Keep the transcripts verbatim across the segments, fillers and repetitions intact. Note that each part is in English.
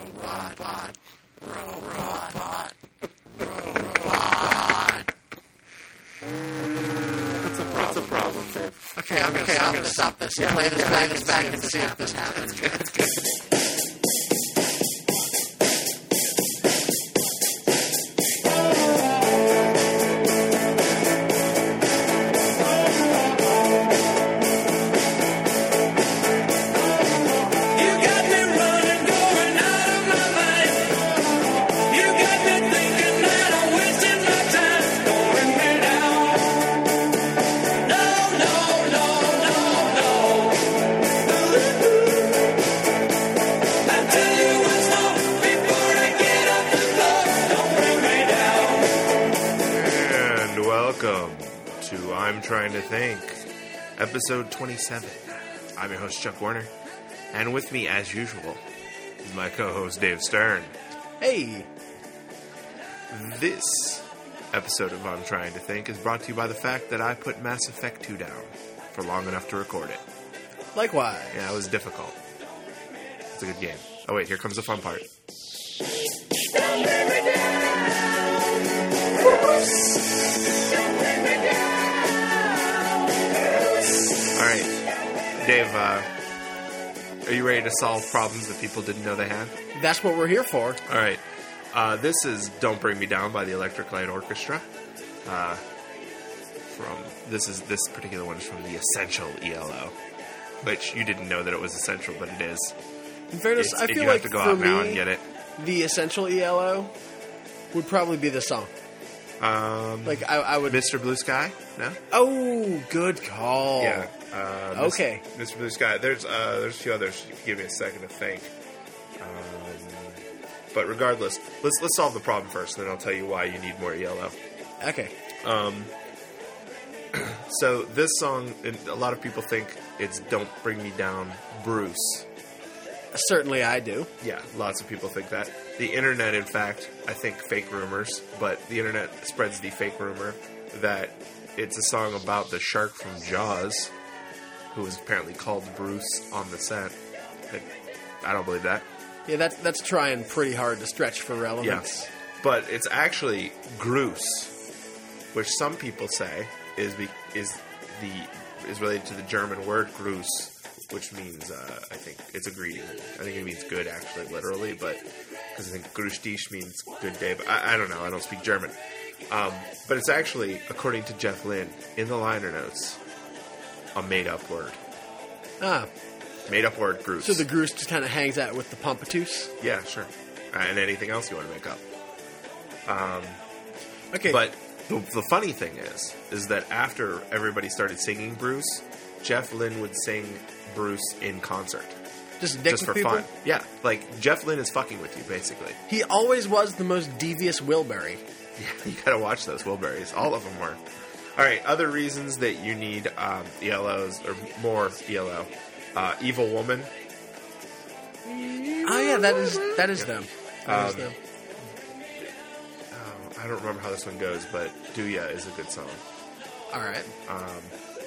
Robot. Robot. Robot. What's the problem? What's the problem, Fib? Okay, I'm gonna, okay, I'm gonna stop this. Yeah, play this back, this back, and see if this happens. That's good. Trying to Think, episode twenty-seven. I'm your host, Chuck Warner, and with me, as usual, is my co-host, Dave Stern. Hey! This episode of I'm Trying to Think is brought to you by the fact that I put Mass Effect two down for long enough to record it. Likewise. Yeah, it was difficult. It's a good game. Oh wait, here comes the fun part. Alright, Dave, uh, are you ready to solve problems that people didn't know they had? That's what we're here for. Alright, uh, this is Don't Bring Me Down by the Electric Light Orchestra. Uh, from, this is, this particular one is from the Essential E L O, which you didn't know that it was essential, but it is. In fairness, it's, I feel you like have to go for out now me, and get it. the Essential E L O would probably be the song. Um, like, I, I would... Mister Blue Sky? No? Oh, good call. Yeah. Uh, okay. Mister Blue Sky. There's uh, there's a few others. Give me a second to think. Um, but regardless, let's let's solve the problem first, and then I'll tell you why you need more E L O. Okay. Um. So this song, a lot of people think it's "Don't Bring Me Down, Bruce." Certainly, I do. Yeah, lots of people think that. The internet, in fact, I think fake rumors, but the internet spreads the fake rumor that it's a song about the shark from Jaws, who was apparently called Bruce on the set. I, I don't believe that. Yeah, that's that's trying pretty hard to stretch for relevance. Yes, but it's actually Gruß, which some people say is be, is the is related to the German word Gruß, which means uh, I think it's a greeting. I think it means good, actually, literally, but because I think Grüß dich means good day. But I, I don't know. I don't speak German. Um, but it's actually, according to Jeff Lynne, in the liner notes, a made-up word. Ah. Made-up word, Gruß. So the Gruß just kind of hangs out with the Pompatus? Yeah, sure. Uh, and anything else you want to make up. Um, okay. But the, the funny thing is, is that after everybody started singing Bruce, Jeff Lynne would sing Bruce in concert. Just dick Just with for people? fun. Yeah, like, Jeff Lynne is fucking with you, basically. He always was the most devious Wilbury. Yeah, you gotta watch those Wilburys. All of them were. Alright, other reasons that you need um, E L Os, or more E L O. Uh, Evil Woman. Oh, yeah, that is that is yeah. them. That um, is them. Oh, I don't remember how this one goes, but Do Ya is a good song. Alright. Um,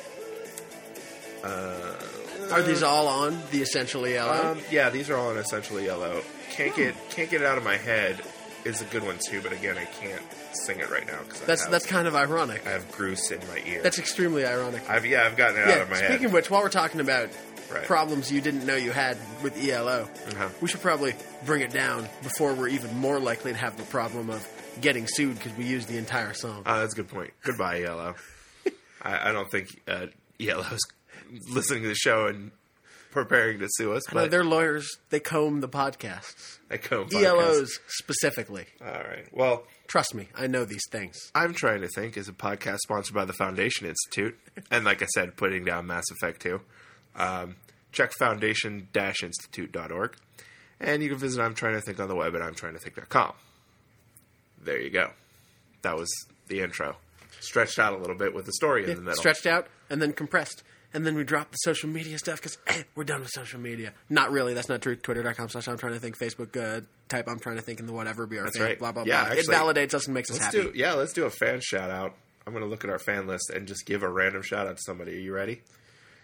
uh, Are these all on the Essential E L O? Um, yeah, these are all on Essential E L O. Can't Hmm. get can't get it out of my head is a good one too, but again, I can't sing it right now because That's have, that's kind of ironic. I have Gruß in my ear. That's extremely ironic. I've yeah, I've gotten it yeah, out of my speaking head. of which, while we're talking about Right. problems you didn't know you had with E L O, Uh-huh. we should probably bring it down before we're even more likely to have the problem of getting sued because we used the entire song. Oh, that's a good point. Goodbye, E L O. I, I don't think uh, E L O's listening to the show and preparing to sue us. I know But they're lawyers. They comb the podcasts. I comb E L Os podcasts. specifically. All right. Well, Trust me, I know these things. I'm Trying to Think is a podcast sponsored by the Foundation Institute. And like I said, putting down Mass Effect two. Um, check foundation dash institute dot org. And you can visit I'm Trying to Think on the web at I'm trying to think dot com. There you go. That was the intro. Stretched out a little bit with the story Yeah, in the middle. stretched out and then compressed. And then we dropped the social media stuff because eh, we're done with social media. Not really. That's not true. Twitter dot com slash I'm trying to think. Facebook, uh, type I'm trying to think in the whatever. Be our That's fan, right. blah, blah, Yeah, blah. actually, it validates us and makes us let's happy. do, yeah, let's do a fan shout out. I'm going to look at our fan list and just give a random shout out to somebody. Are you ready?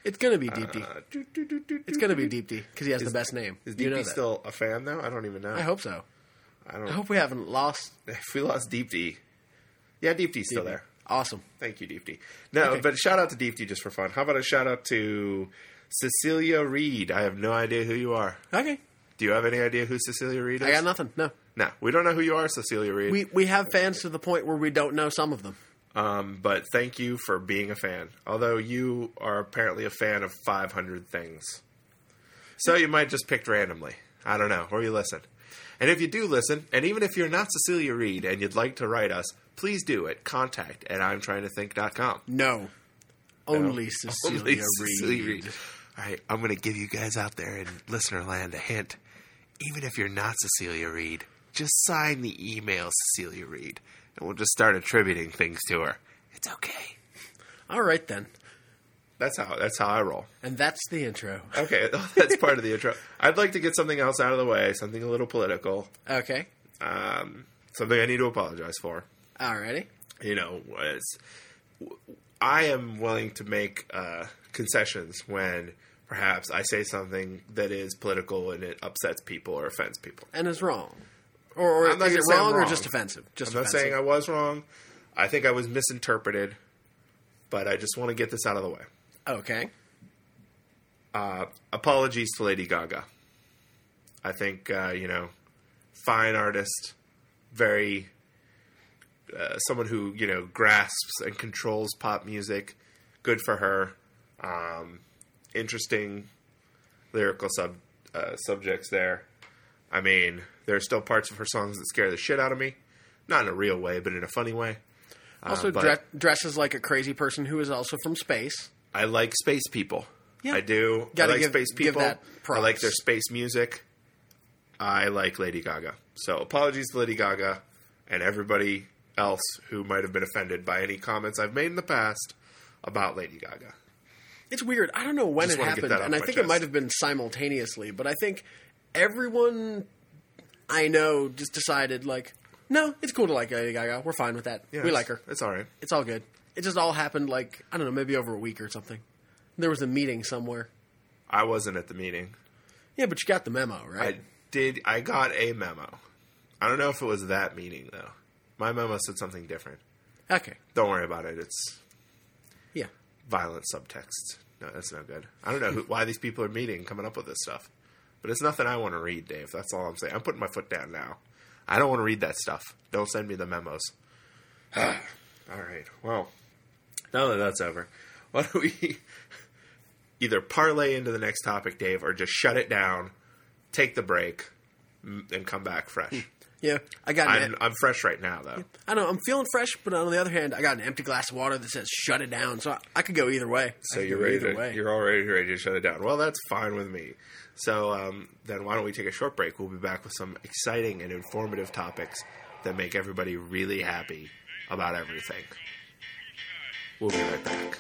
It's gonna be Deep D. Uh, doo, doo, doo, doo, It's gonna be Deep D because he has Is- the best name. Is You know Deep D that. still a fan though? I don't even know. I hope so. I don't. I hope we haven't lost. If we lost Deep D, yeah, Deep D's still Deep D. there. Awesome. Thank you, Deep D. No, Okay. but shout out to Deep D just for fun. How about a shout out to Cecilia Reed? I have no idea who you are. Okay. Do you have any idea who Cecilia Reed is? I got nothing. No. No, we don't know who you are, Cecilia Reed. We we have fans to the point where we don't know some of them. Um, but thank you for being a fan. Although you are apparently a fan of five hundred things. So you might just picked randomly. I don't know. Or you listen. And if you do listen, and even if you're not Cecilia Reed and you'd like to write us, please do it. Contact at I'm trying to think dot com. No. Only No. Cecilia Only Reed. Cecilia Reed. All right, I'm going to give you guys out there in listener land a hint. Even if you're not Cecilia Reed, just sign the email Cecilia Reed, and we'll just start attributing things to her. It's okay. All right then. That's how that's how I roll. And that's the intro. Okay, that's part of the intro. I'd like to get something else out of the way, something a little political, Okay. um, something I need to apologize for. Alrighty. You know, was I am willing to make uh, concessions when perhaps I say something that is political and it upsets people or offends people. And is wrong. Or, or I'm not is it gonna say I'm wrong or wrong. just offensive? Just I'm not offensive. saying I was wrong. I think I was misinterpreted, but I just want to get this out of the way. Okay. Uh, apologies to Lady Gaga. I think, uh, you know, fine artist, very, uh, someone who, you know, grasps and controls pop music. Good for her. Um, interesting lyrical sub uh, subjects there. I mean, there are still parts of her songs that scare the shit out of me. Not in a real way, but in a funny way. Also Uh, but dre- dresses like a crazy person who is also from space. I like space people. Yeah. I do. Gotta I like give- space give people. that I like props. their space music. I like Lady Gaga. So apologies to Lady Gaga and everybody else who might have been offended by any comments I've made in the past about Lady Gaga. It's weird. I don't know when Just it wanna get happened, that off and I my think chest. it might have been simultaneously, but I think everyone I know just decided, like, no, it's cool to like Lady Gaga. We're fine with that. Yeah, we it's- like her. It's all right. It's all good. It just all happened, like, I don't know, maybe over a week or something. There was a meeting somewhere. I wasn't at the meeting. Yeah, but you got the memo, right? I did. I got a memo. I don't know if it was that meeting though. My memo said something different. Okay. Don't worry about it. It's Yeah. violent subtext. No, that's no good. I don't know who, why these people are meeting, coming up with this stuff. But it's nothing I want to read, Dave. That's all I'm saying. I'm putting my foot down now. I don't want to read that stuff. Don't send me the memos. All right. Well, now that that's over, why don't we either parlay into the next topic, Dave, or just shut it down, take the break, m- and come back fresh. Yeah. I got I'm, an I'm fresh right now, though. I know, I'm feeling fresh, but on the other hand, I got an empty glass of water that says shut it down, so I, I could go either way. So I could you're go ready either to, way. you're already ready to shut it down. Well, that's fine with me. So um, then why don't we take a short break? We'll be back with some exciting and informative topics that make everybody really happy about everything. We'll be right back.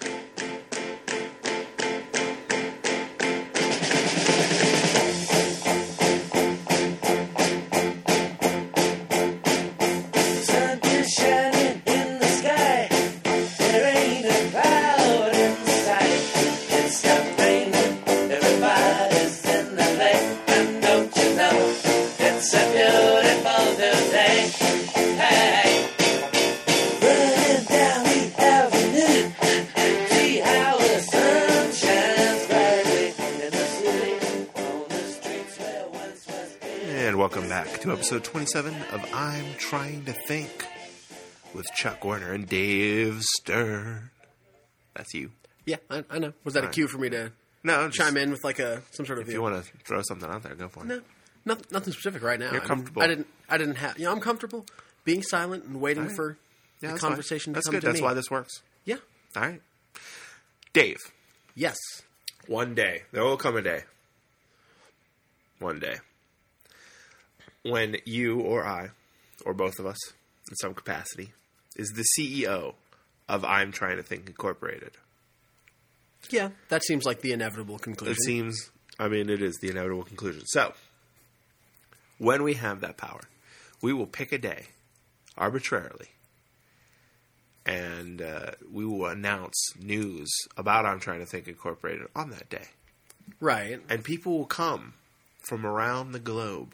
Sun is shining in the sky. There ain't a cloud in sight. It's stopped raining. Everybody's in the lake. And don't you know, it's a beautiful new day. Hey, running down the avenue. See how the sun shines brightly in the city. On the streets where once was peace. And welcome back to episode twenty-seven of I'm Trying to Think with Chuck Warner and Dave Stern. That's you. Yeah, I, I know. Was that a Alright. cue for me to No, just, chime in with like a some sort of if you want to throw something out there, go for it. No, nothing, nothing specific right now. You're I mean, comfortable. I didn't. I didn't have. You know, I'm comfortable being silent and waiting Alright. for Yeah, the that's fine. conversation That's to come good. to That's me. why this works. Yeah. All right. Dave, Yes. one day, there will come a day, one day, when you or I, or both of us, in some capacity, is the C E O of I'm Trying to Think Incorporated. Yeah. That seems like the inevitable conclusion. It seems, I mean, it is the inevitable conclusion. So, when we have that power, we will pick a day, arbitrarily, and uh, we will announce news about I'm Trying to Think Incorporated on that day. Right. And people will come from around the globe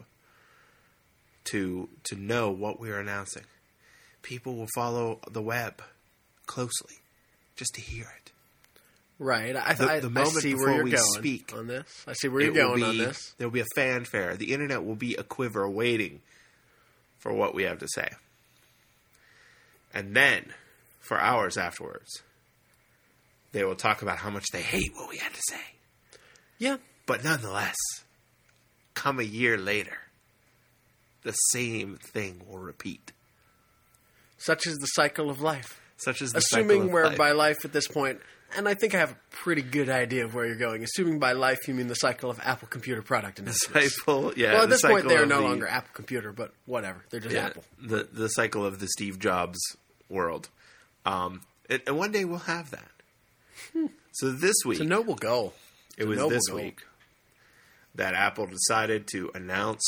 to to know what we're announcing. People will follow the web closely just to hear it. Right. I, The- I, the I moment see where before you're we going speak, on this. I see where It you're will going on be- this. There will be a fanfare. The internet will be a quiver waiting for what we have to say. And then, for hours afterwards, they will talk about how much they hate what we had to say. Yeah. But nonetheless, come a year later, the same thing will repeat. Such is the cycle of life. Such as the Assuming cycle of we're life. by life at this point, and I think I have a pretty good idea of where you're going. Assuming by life you mean the cycle of Apple computer product announcements. cycle, yeah. well, at the this point cycle they are of no the- longer Apple computer, but whatever. They're just yeah, Apple. The the cycle of the Steve Jobs world. Um, and, and one day we'll have that. So this week, It's a noble goal. it It's a was noble this goal. week that Apple decided to announce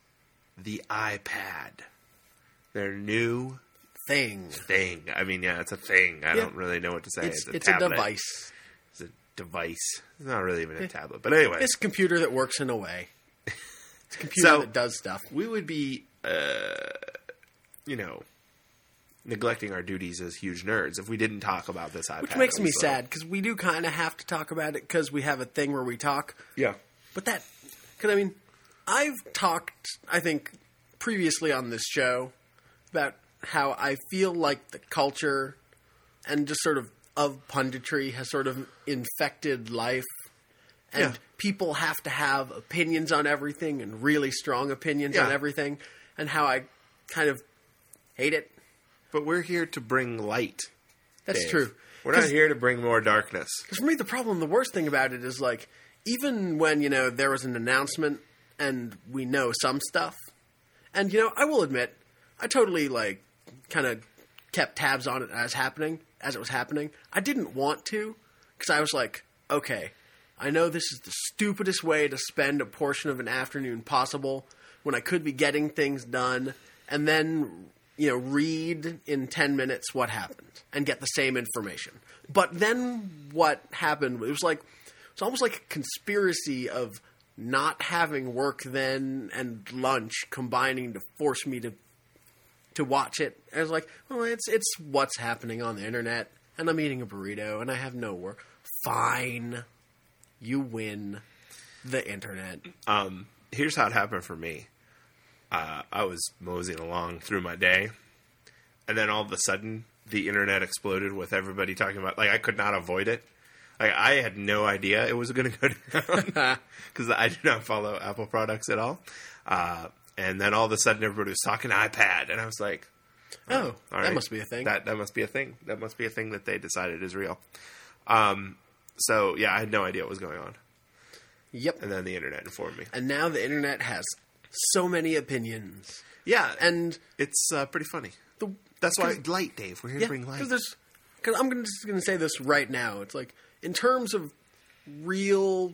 the iPad, their new Thing. thing. I mean, yeah, it's a thing. I Yeah. don't really know what to say. It's, It's, a, it's a tablet. device. It's a device. It's not really even a tablet. But anyway, It's a computer that works in a way. It's a computer So- that does stuff. we would be, uh, you know, neglecting our duties as huge nerds if we didn't talk about this iPad. Which makes me So- sad, because we do kind of have to talk about it because we have a thing where we talk. Yeah. But that, because I mean, I've talked, I think, previously on this show about how I feel like the culture and just sort of of punditry has sort of infected life. And Yeah. people have to have opinions on everything and really strong opinions Yeah. on everything. And how I kind of hate it. But we're here to bring light. That's Dave. true. We're not 'Cause- here to bring more darkness. Because for me, the problem, the worst thing about it is like, even when, you know, there was an announcement and we know some stuff, and, you know, I will admit, I totally, like, kind of kept tabs on it as happening, as it was happening. I didn't want to, because I was like, okay, I know this is the stupidest way to spend a portion of an afternoon possible when I could be getting things done, and then, you know, read in ten minutes what happened and get the same information. But then what happened, it was like, it's almost like a conspiracy of not having work then and lunch combining to force me to to watch it. I was like, well, it's it's what's happening on the internet, and I'm eating a burrito, and I have no work. Fine. You win the internet. Um, here's how it happened for me. Uh, I was moseying along through my day, and then all of a sudden, the internet exploded with everybody talking about. Like, I could not avoid it. Like, I had no idea it was going to go down because I do not follow Apple products at all. Uh, and then all of a sudden, everybody was talking iPad, and I was like, Oh, all that right. must be a thing. That that must be a thing. That must be a thing that they decided is real." Um, so yeah, I had no idea what was going on, Yep. and then the internet informed me. And now the internet has so many opinions. Yeah, And it's uh, pretty funny. the That's why 'cause- light, Dave. We're here Yeah, to bring light. because there's because I'm gonna, just going to say this right now. It's like, in terms of real,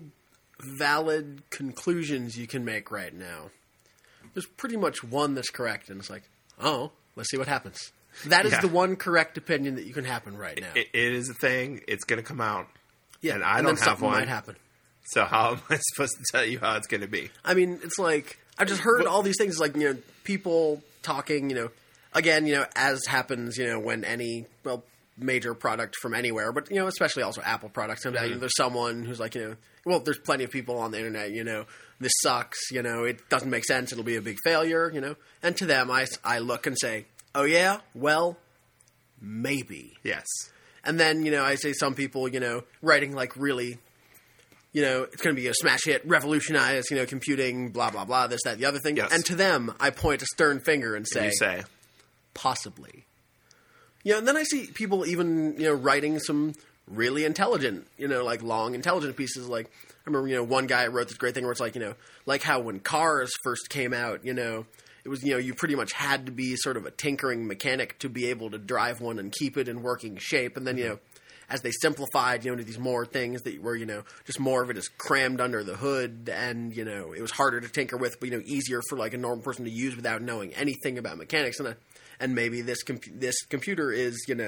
valid conclusions you can make right now, there's pretty much one that's correct, and it's like, oh, let's see what happens. That is Yeah. the one correct opinion that you can happen right now. It, it is a thing. It's going to come out. yeah, and I then don't have something one. might happen. So how am I supposed to tell you how it's going to be? I mean, it's like, I just heard But- all these things, like, you know, people talking, you know, again, you know, as happens, you know, when any, well, major product from anywhere, but, you know, especially also Apple products comes out, you know, there's someone who's like, you know, well, there's plenty of people on the internet, you know, this sucks, you know, it doesn't make sense, it'll be a big failure, you know, and to them, I, I look and say, oh yeah, well, maybe. Yes. And then, you know, I say some people, you know, writing like really, you know, it's going to be a smash hit, revolutionize, you know, computing, blah, blah, blah, this, that, the other thing. Yes. And to them, I point a stern finger and say, You say. possibly. You know, and then I see people even, you know, writing some really intelligent, you know, like long, intelligent pieces. Like, I remember, you know, one guy wrote this great thing where it's like, you know, like how when cars first came out, you know, it was, you know, you pretty much had to be sort of a tinkering mechanic to be able to drive one and keep it in working shape. And then, you know, as they simplified, you know, into these more things that were, you know, just more of it is crammed under the hood, and, you know, it was harder to tinker with, but, you know, easier for like a normal person to use without knowing anything about mechanics. And, uh, and maybe this, comp- this computer is, you know,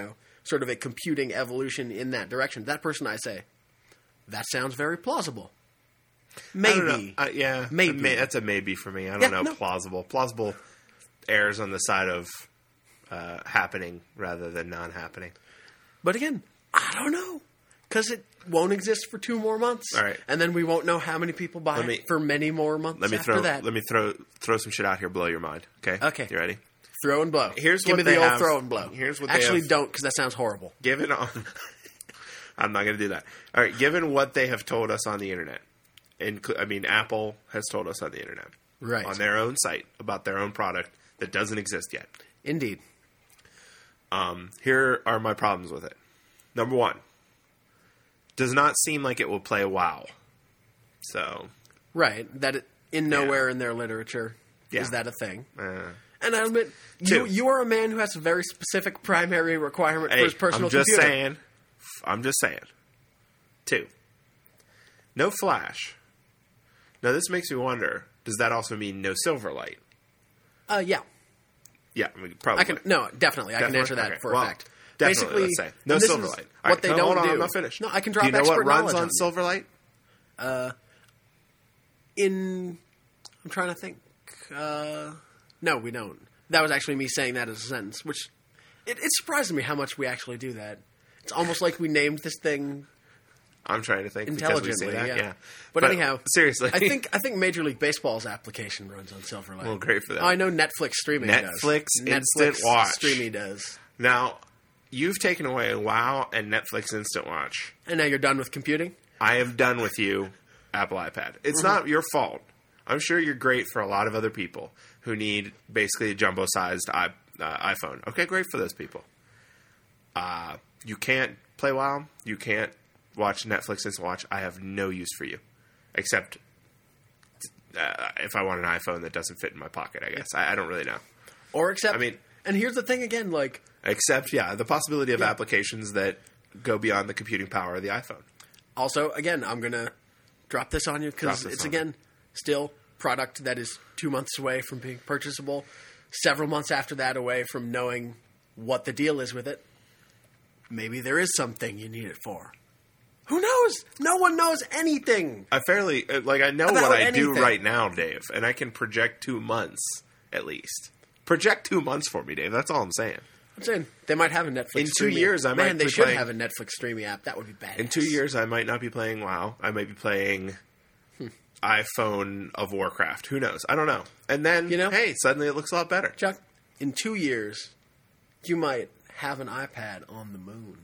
sort of a computing evolution in that direction. That person, I say, that sounds very plausible. I don't know. Maybe. Uh, yeah, Maybe. May, that's a maybe for me. I don't Yeah, know. no. Plausible. Plausible errs on the side of uh, happening rather than non-happening. But again, I don't know. Because it won't exist for two more months. All right. And then we won't know how many people buy Let me- it for many more months Let me after throw. that. Let me throw throw some shit out here. Blow your mind. Okay. Okay. You ready? Throw and blow. Here's Give what me they the old have- throw and blow. here's what they Actually, have- don't, because that sounds horrible. Given on, I'm not going to do that. All right. Given what they have told us on the internet, and I mean, Apple has told us on the internet, Right. on their own site about their own product that doesn't exist yet. Indeed. Um, here are my problems with it. Number one, does not seem like it will play WoW. So, Right. That it, in nowhere in their literature Yeah. is that a thing. uh, And I admit, you, Two. you are a man who has a very specific primary requirement hey, for his personal I'm just computer. saying. I'm just saying. Two, no Flash. Now this makes me wonder: does that also mean no Silverlight? Uh, yeah. Yeah, I mean, probably. I can no, definitely. I can Definitely? answer that Okay. for Well, a fact. Definitely, Basically, let's say. No and this is Silverlight. All What right, they no, don't hold on, do. I'm not finished. No, I can Do drop you know expert what runs knowledge on you. Silverlight? In, I'm trying to think. Uh, no, we don't. That was actually me saying that as a sentence, which it, it surprises me how much we actually do that. It's almost like we named this thing I'm trying to think because we say intelligently. that. yeah. Yeah, But, anyhow, seriously, I think I think Major League Baseball's application runs on Silverlight. Well, great for them. Oh, I know Netflix streaming does. Netflix Netflix Instant Watch. streaming does. now you've taken away WoW and Netflix Instant Watch. And now you're done with computing. I have done with you, Apple iPad. It's Mm-hmm. not your fault. I'm sure you're great for a lot of other people who need basically a jumbo-sized i uh, iPhone. Okay, great for those people. Uh, you can't play WoW. You can't watch Netflix Instant Watch. I have no use for you, except uh, if I want an iPhone that doesn't fit in my pocket. I guess I, I don't really know. Or except, I mean- and here's the thing again, like, Except, yeah, the possibility of Yeah. applications that go beyond the computing power of the iPhone. also, again, I'm going to drop this on you Drop because this it's, on again, still product that is two months away from being purchasable, several months after that away from knowing what the deal is with it. Maybe there is something you need it for. Who knows? No one knows anything. I fairly uh, like I know About what I do anything. right now, Dave, and I can project two months at least. Project two months for me, Dave. That's all I'm saying. I'm saying they might have a Netflix. In two streaming- years, I might man, they be should playing- have a Netflix streaming app. That would be bad. In two years, I might not be playing WoW. I might be playing iPhone of Warcraft. Who knows? I don't know. And then, You know? hey, suddenly it looks a lot better. Chuck, in two years, you might have an iPad on the moon.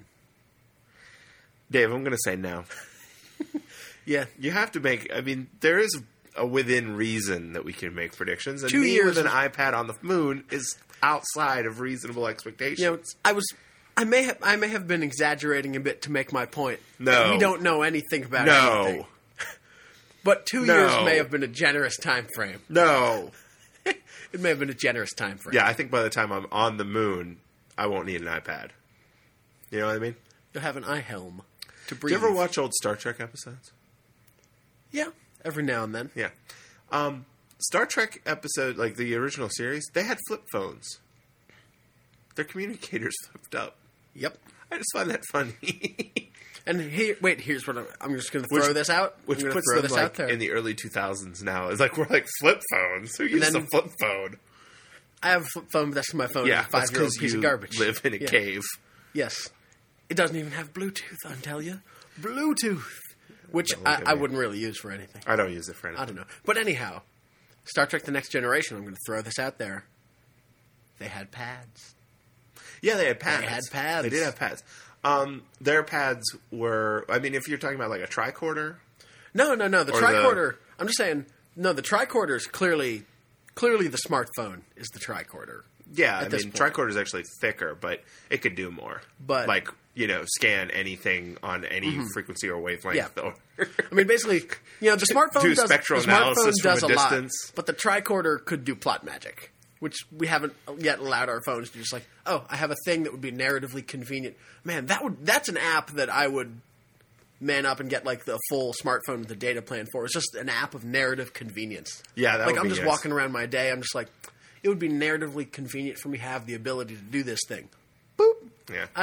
Dave, I'm going to say no. Yeah, You have to make. I mean, there is a within reason that we can make predictions, and Two me years with an of- iPad on the moon is outside of reasonable expectations. you know, I was, I may have, I may have been exaggerating a bit to make my point. No. we don't know anything about no, anything. But two No. years may have been a generous time frame. no. It may have been a generous time frame. Yeah, I think by the time I'm on the moon, I won't need an iPad. You know what I mean? You'll have an eye helm to Do breathe. you ever watch old Star Trek episodes? Yeah, every now and then. Yeah. Um, Star Trek episode, like the original series, they had flip phones. Their communicators flipped up. Yep. I just find that funny. And here, wait, here's what I'm, I'm just going to Which- throw this out. Which I'm gonna puts throw them this like out there. in the early two thousands now. It's like we're like flip phones. Who uses then- a flip phone? I have a flip phone, but that's my phone. Yeah, It's a that's five-year-old because piece you of garbage. live in a Yeah. cave. Yes. It doesn't even have Bluetooth, I'll tell you. Bluetooth. Which Don't look I, at I me. wouldn't really use for anything. I don't use it for anything. I don't know. But anyhow, Star Trek The Next Generation, I'm going to throw this out there. They had pads. Yeah, they had pads. They had pads. They did have pads. Um, their pads were. I mean, if you're talking about like a tricorder, No, no, no. The Or the- tricorder, I'm just saying, no, the tricorder is clearly, clearly the smartphone is the tricorder. yeah, At I this mean, point. tricorder is actually thicker, but it could do more. But- like you know, scan anything on any frequency or wavelength. Yeah. Or- I mean, basically, you know, the smartphone Do does, spectral the smartphone analysis from does a a lot, distance. but the tricorder could do plot magic, which we haven't yet allowed our phones to just like, oh, I have a thing that would be narratively convenient. Man, that would that's an app that I would man up and get like the full smartphone with the data plan for. It's just an app of narrative convenience. Yeah, that like would I'm be just nice. walking around my day. I'm just like, it would be narratively convenient for me to have the ability to do this thing. Boop. yeah. I,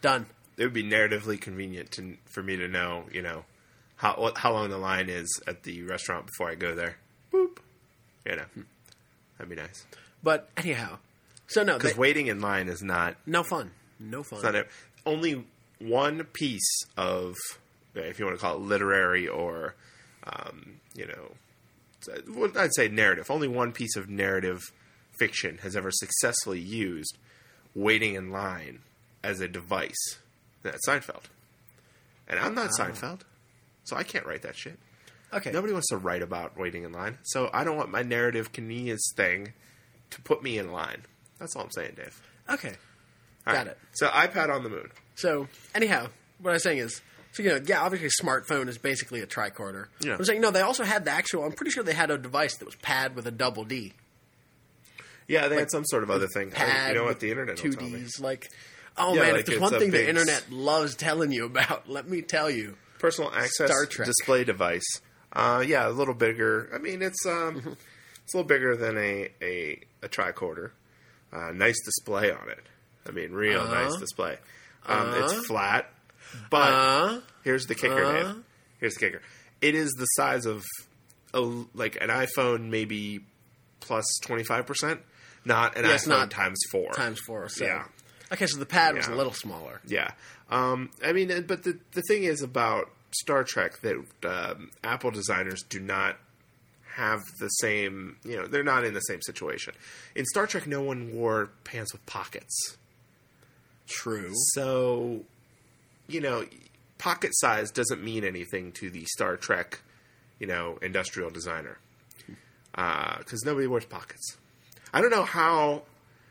Done. It would be narratively convenient to for me to know, you know, how what, how long the line is at the restaurant before I go there. Boop. You know, that'd be nice. But anyhow, so no, Because they- waiting in line is not. no fun. No fun. It's not a, only one piece of, if you want to call it literary or, um, you know, well, I'd say narrative. Only one piece of narrative fiction has ever successfully used waiting in line as a device. That's Seinfeld. And I'm not Seinfeld, so I can't write that shit. Okay. Nobody wants to write about waiting in line, so I don't want my narrative convenience thing to put me in line. That's all I'm saying, Dave. Okay. All Got right. it. So iPad on the moon. So anyhow, what I was saying is, so you know, yeah, obviously, a smartphone is basically a tricorder. Yeah. I'm saying, no, they also had the actual. I'm pretty sure they had a device that was pad with a double D. Yeah, they had some sort of other thing. I- Pad. you know what? with The internet will Two tell me. Ds. Like, oh Yeah, man, like if there's it's one a thing the big internet loves telling you about, let me tell you. Personal access Star Trek. display device. Uh, yeah, a little bigger. I mean, it's um, it's a little bigger than a a, a tricorder. Uh, nice display on it. I mean, real Uh-huh. nice display. Um, Uh-huh. It's flat, but Uh, here's the kicker, uh. Dave. Here's the kicker. It is the size of a, like an iPhone, maybe plus twenty five percent. Not an Yeah, it's iPhone not times four. times four. So. Yeah. Okay, so the pad was Yeah. a little smaller. Yeah. Um, I mean, uh, but the the thing is about Star Trek that um, Apple designers do not have the same, you know, they're not in the same situation. In Star Trek, no one wore pants with pockets. True. So, you know, pocket size doesn't mean anything to the Star Trek, you know, industrial designer. Because nobody wears pockets. I don't know how...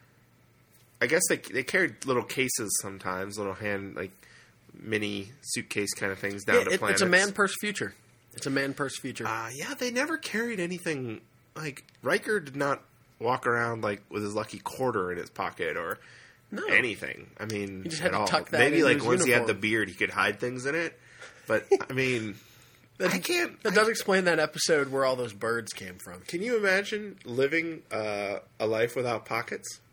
I guess they they carried little cases sometimes, little hand, like, mini suitcase kind of things down Yeah, to it, planets. it's a man purse future. It's a man purse future. Uh, yeah, they never carried anything. Like, Riker did not walk around, like, with his lucky quarter in his pocket or No. anything. I mean, He just at had to all. tuck that Maybe, into like, his once he had the uniform. beard, he could hide things in it. But, I mean, I can't... That does explain that episode where all those birds came from. Can you imagine living uh, a life without pockets?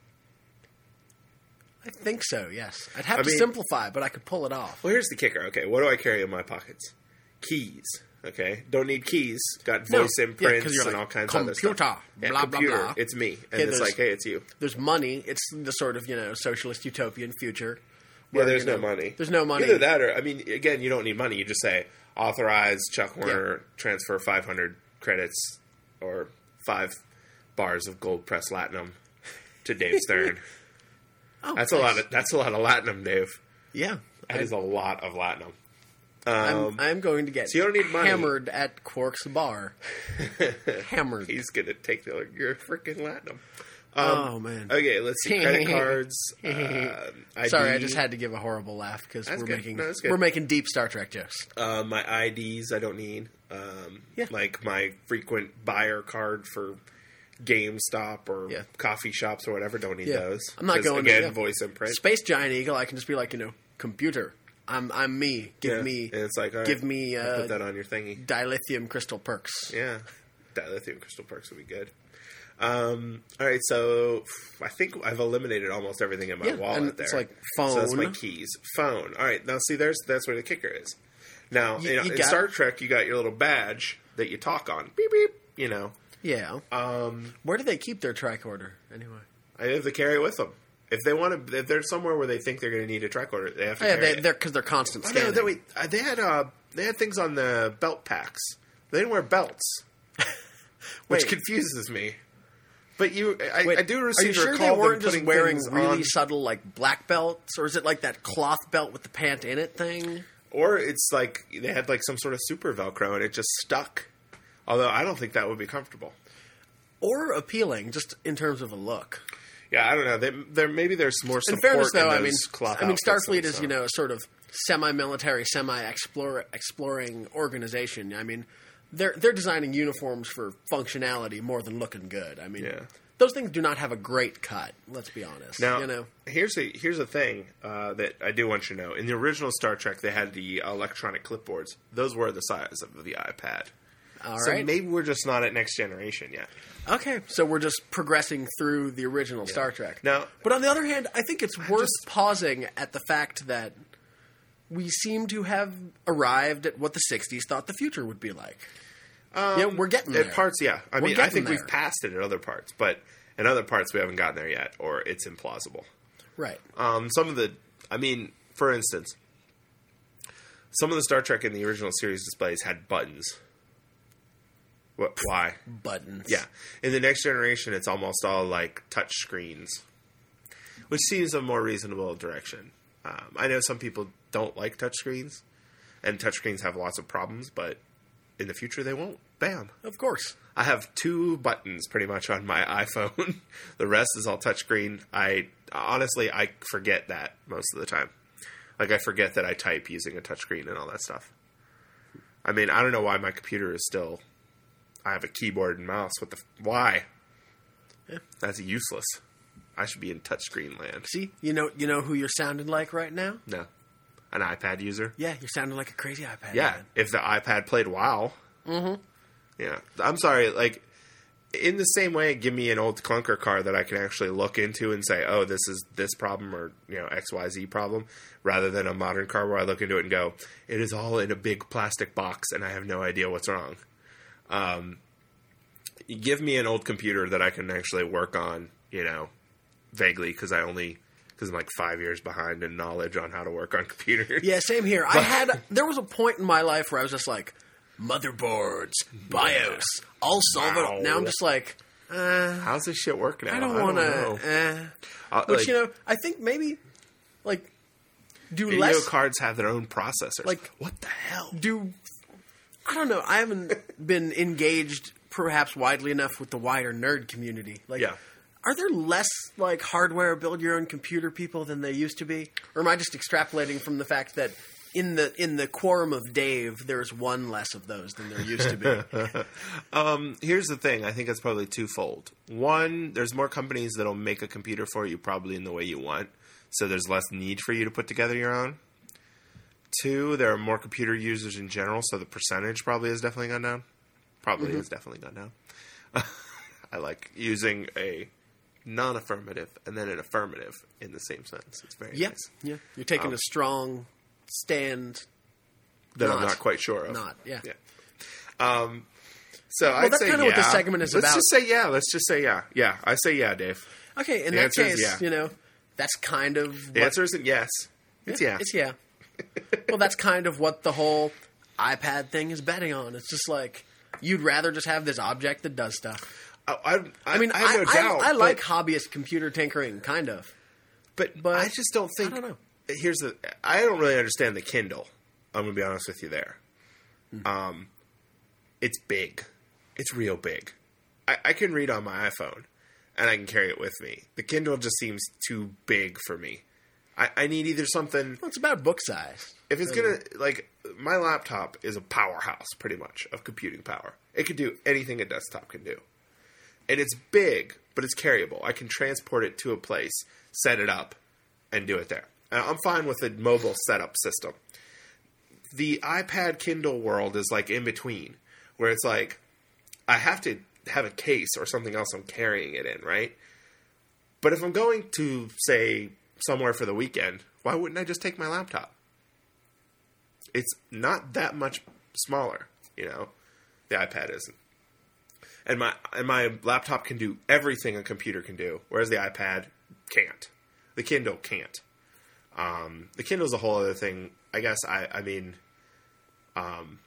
I think so, yes. I'd have I to mean- simplify, but I could pull it off. Well, here's the kicker. Okay, what do I carry in my pockets? Keys. Okay, don't need keys. Got No. voice Yeah, imprints 'cause you're and like, all kinds of other computer, stuff. Yeah, blah, blah, computer. blah. It's me, and Okay, it's there's- like, hey, it's you. There's money. It's the sort of, you know, socialist utopian future. Yeah, where, there's you no know, money. There's no money. Either that or, I mean, again, you don't need money. You just say, authorize Chuck Warner transfer five hundred credits or five bars of gold press latinum to Dave Stern. Oh, That's a nice. lot of that's a lot of latinum, Dave. Yeah. That is a lot of latinum. I'm, Um, I'm going to get so you don't need money. hammered at Quark's bar. hammered. he's gonna take the, your freaking latinum. oh, man. Okay, let's see. Credit cards. Uh, I D, Sorry, I just had to give a horrible laugh because That's we're good. making No, that's good. we're making deep Star Trek jokes. Uh, my I Ds I don't need. Um, Yeah. Like my frequent buyer card for GameStop or Yeah. coffee shops or whatever. Don't need Yeah. those. I'm not 'Cause, going to- again. yeah. Voice imprint. Space Giant Eagle, I can just be like, you know, computer. I'm I'm me. Give Yeah. me And it's like, all right, give me I'll uh, put that on your thingy. dilithium crystal perks. Yeah, dilithium crystal perks would be good. Um, all right, so I think I've eliminated almost everything in my Yeah, wallet and there. it's like So that's my phone. keys. Phone. All right, now see, there's that's where the kicker is. Now, You- you know, you in got- Star Trek, you got your little badge that you talk on. Beep beep. You know, Yeah. um, Where do they keep their tricorder anyway? I have to carry it with them. If they want to, if they're somewhere where they think they're going to need a tricorder, they have to Oh, yeah, carry they, it. they're because they're constant Oh, scanning. no, they, wait, uh, they had uh, they had things on the belt packs. They didn't wear belts, which Wait. confuses me. But you, I, Wait, I do are receive you sure recall they weren't them just putting wearing things really on, subtle like black belts, or is it like that cloth belt with the pant in it thing? or it's like they had like some sort of super Velcro and it just stuck. Although I don't think that would be comfortable. Or appealing, just in terms of a look. Yeah, I don't know. They, there maybe there's more In support fairness, though, in I those mean, cloth I mean, outfits Starfleet than is so. you know a sort of semi-military, semi-exploring organization. I mean, they're they're designing uniforms for functionality more than looking good. I mean, Yeah. those things do not have a great cut. Let's be honest. Now, you know, here's a here's a thing uh, that I do want you to know. In the original Star Trek, they had the electronic clipboards. Those were the size of the iPad. All so right. maybe we're just not at next generation yet. Okay, so we're just progressing through the original Star Trek. Now- but on the other hand, I think it's worth just- pausing at the fact that we seem to have arrived at what the sixties thought the future would be like. Um, yeah, we're getting there. At parts, yeah. I We're mean, I getting think there. we've passed it at other parts, but in other parts we haven't gotten there yet, or it's implausible. Right. Um, some of the, I mean, for instance, some of the Star Trek in the original series displays had buttons. What? Why? Buttons. Yeah. In the next generation, it's almost all like touch screens, which seems a more reasonable direction. Um, I know some people don't like touch screens, and touch screens have lots of problems, but in the future they won't. Bam. Of course. I have two buttons pretty much on my iPhone. The rest is all touchscreen. I honestly I forget that most of the time. Like I forget that I type using a touchscreen and all that stuff. I mean, I don't know why my computer is still. I have a keyboard and mouse. What the why? Yeah. That's useless. I should be in touchscreen land. See, you know, you know who you're sounding like right now? No, an iPad user. Yeah, you're sounding like a crazy iPad. Yeah, man. if the iPad played WoW. Mm-hmm. Yeah, I'm sorry. Like, in the same way, give me an old clunker car that I can actually look into and say, "Oh, this is this problem," or you know, X Y Z problem, rather than a modern car where I look into it and go, "It is all in a big plastic box, and I have no idea what's wrong." Um, give me an old computer that I can actually work on, you know, vaguely because I only because I'm like five years behind in knowledge on how to work on computers. Yeah, same here. I had there was a point in my life where I was just like, motherboards, BIOS, I'll solve Wow. it. Now I'm just like, uh, How's this shit work now? I don't want know. to. Eh. Uh, Which like, you know, I think maybe like do video less. cards have their own processors. Like- what the hell? do I don't know. I haven't been engaged perhaps widely enough with the wider nerd community. Like, Yeah. are there less like hardware build your own computer people than there used to be, or am I just extrapolating from the fact that in the in the quorum of Dave, there's one less of those than there used to be? Um, here's the thing. I think it's probably twofold. One, there's more companies that'll make a computer for you probably in the way you want, so there's less need for you to put together your own. Two, there are more computer users in general, so the percentage probably has definitely gone down. Probably has definitely gone down. I like using a non-affirmative and then an affirmative in the same sentence. It's very Yeah, nice. yeah. You're taking a strong stand. That I'm Not. not quite sure of. Not, yeah. Yeah. Um, so I'd that's say kinda yeah. what this segment is Let's about. just say yeah. Let's just say yeah. Yeah, I say yeah, Dave. Okay, in The that answer is case, yeah. you know, that's kind of The what, answer isn't yes. It's yeah. It's yeah. Well, that's kind of what the whole iPad thing is betting on. It's just like you'd rather just have this object that does stuff. I, I, I mean, I have no I, doubt. I, I like but, hobbyist computer tinkering, kind of. but, but I just don't think. I don't know. Here's the. I don't really understand the Kindle. I'm gonna be honest with you there. Hmm. Um, it's big. It's real big. I, I can read on my iPhone, and I can carry it with me. The Kindle just seems too big for me. I, I need either something. Well, it's about book size. If it's gonna like my laptop is a powerhouse, pretty much of computing power. It can do anything a desktop can do, and it's big, but it's carryable. I can transport it to a place, set it up, and do it there. And I'm fine with a mobile setup system. The iPad Kindle world is like in between, where it's like I have to have a case or something else I'm carrying it in, right? But if I'm going to say somewhere for the weekend, why wouldn't I just take my laptop? It's not that much smaller, you know. The iPad isn't, and my and my laptop can do everything a computer can do, whereas the iPad can't. The Kindle can't. Um, the Kindle's a whole other thing. I guess I I mean, um,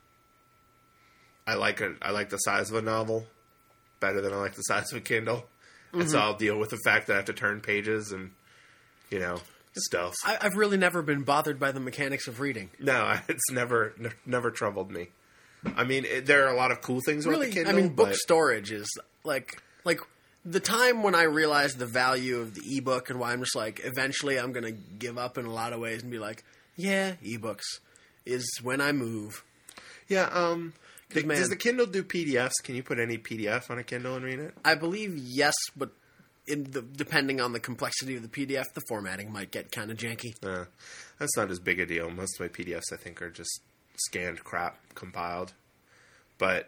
I like a I like the size of a novel better than I like the size of a Kindle, mm-hmm. and so I'll deal with the fact that I have to turn pages and you know. Stuff. I, I've really never been bothered by the mechanics of reading. No, it's never n- never troubled me. I mean, it, there are a lot of cool things Really, with the Kindle. I mean, book but storage is like like the time when I realized the value of the ebook and why I'm just like, eventually I'm going to give up in a lot of ways and be like, yeah, ebooks is when I move. yeah. Um, the, man- does the Kindle do P D Fs? Can you put any P D F on a Kindle and read it? I believe yes, but in the, depending on the complexity of the P D F, the formatting might get kind of janky. Uh, that's not as big a deal. Most of my P D Fs, I think, are just scanned crap compiled. But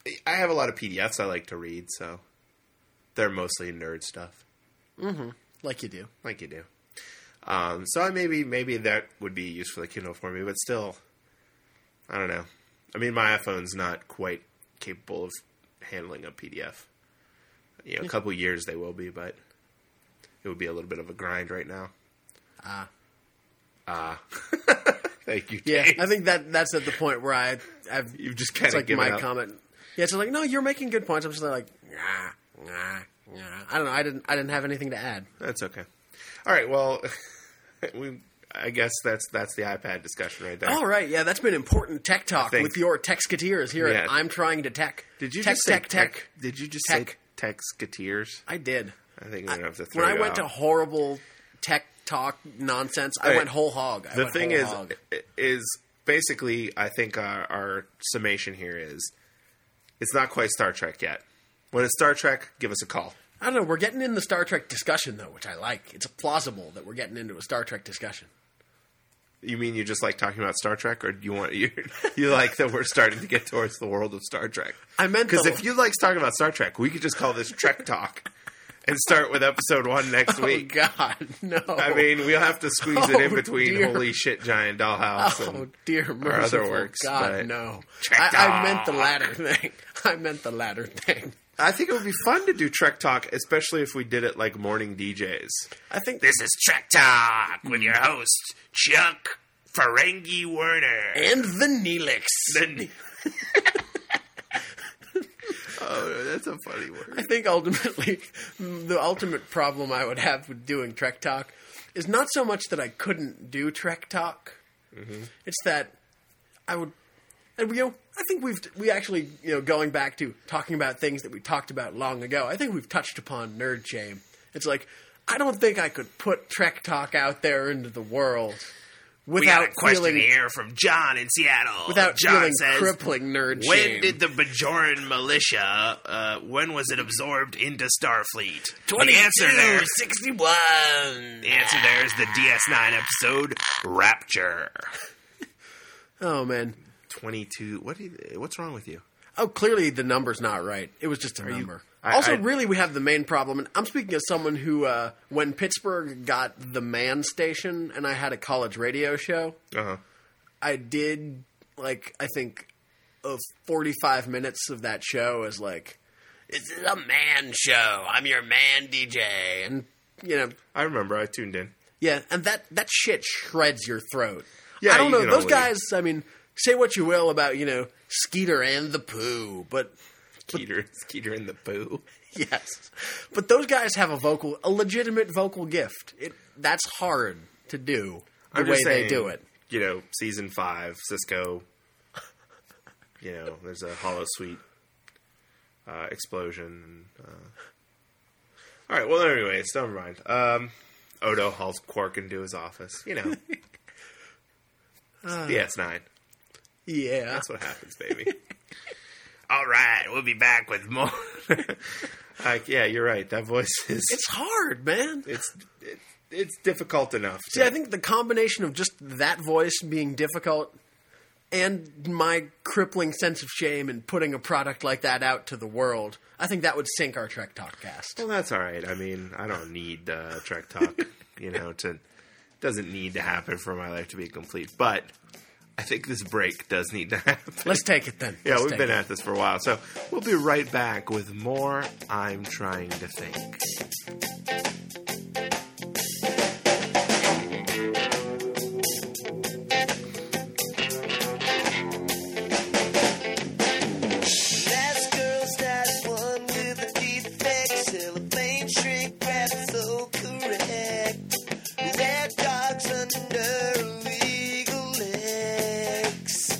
I have a lot of P D Fs I like to read, so they're mostly nerd stuff, Like you do. like you do. Um, so I maybe maybe that would be used for the Kindle for me, but still, I don't know. I mean, my iPhone's not quite capable of handling a P D F. You know, a couple years they will be, but it would be a little bit of a grind right now. Ah. Ah. Thank you, Yeah, James. I think that that's at the point where I, I've You've just it's kind of like given my up. comment. Yeah, it's like, no, you're making good points. I'm just like, nah, nah, nah. I don't know. I didn't. I didn't have anything to add. That's okay. All right, well, we. I guess that's that's the iPad discussion right there. All right, yeah, that's been important tech talk think- with your Texketeers here. Yeah. At I'm trying to tech. Did you tech, just say tech, tech, Did you just tech. say Texketeers? I did. I think we're gonna have to throw When I you went out. to horrible tech talk nonsense, I Right. went whole hog. I the went thing whole is, hog. is basically, I think our, our summation here is, it's not quite Star Trek yet. When it's Star Trek, give us a call. I don't know. We're getting in the Star Trek discussion though, which I like. It's plausible that we're getting into a Star Trek discussion. You mean you just like talking about Star Trek, or do you want you you like that we're starting to get towards the world of Star Trek? I meant Because the- if you like talking about Star Trek, we could just call this Trek Talk and start with episode one next Oh week. God, no! I mean, we'll have to squeeze it in Oh, between dear. Holy Shit Giant Dollhouse Oh and dear, our merciful other works. God, but no! Trek I, I meant the Talk. latter thing. I meant the latter thing. I think it would be fun to do Trek Talk, especially if we did it like morning D Js. I think This is Trek Talk with your host, Chuck Ferengi Werner. and the Neelix. Then- oh, that's a funny word. I think ultimately, the ultimate problem I would have with doing Trek Talk is not so much that I couldn't do Trek Talk. Mm-hmm. It's that I would, and you know, I think we've we actually, you know, going back to talking about things that we talked about long ago. I think we've touched upon nerd shame. It's like I don't think I could put Trek Talk out there into the world We got a without question feeling here from John in Seattle. without John feeling says, crippling nerd when shame. did the Bajoran militia, uh, when was it absorbed into Starfleet? The answer there, sixty-one. the answer there is the D S nine episode, Rapture. Oh man. twenty-two. What? Do you, what's wrong with you? Oh, clearly the number's not right. It was just a number. I- also, I- really, we have the main problem. And I'm speaking as someone who, uh, when Pittsburgh got the Man Station and I had a college radio show, Uh huh. I did, like, I think, of forty-five minutes of that show as, like, it's a man show. I'm your man D J. And, you know, I remember. I tuned in. yeah, and that, that shit shreds your throat. Yeah, I don't you know. can Those only- guys, I mean, say what you will about, you know, Skeeter and the Pooh, but Skeeter, Skeeter in the poo. yes. But those guys have a vocal, a legitimate vocal gift. It That's hard to do the I'm way just saying, they do it. You know, season five, Cisco. You know, there's a Hollow Suite uh, explosion. Uh... All right. Well, anyways, never mind. Um, Odo hauls Quark into his office. You know, Uh, D S nine. Yeah. That's what happens, baby. All right, we'll be back with more. Like, yeah, you're right. That voice is It's hard, man. it's it, it's difficult enough. See, I think the combination of just that voice being difficult and my crippling sense of shame in putting a product like that out to the world, I think that would sink our Trek Talk cast. Well, that's all right. I mean, I don't need uh, Trek Talk, you know, to doesn't need to happen for my life to be complete. But I think this break does need to happen. Let's take it then. Yeah, Let's we've take been it. at this for a while, so we'll be right back with more I'm Trying to Think. Last girl started one with a defect. Cellophane shrink wrap so correct. Red dogs under illegal legs.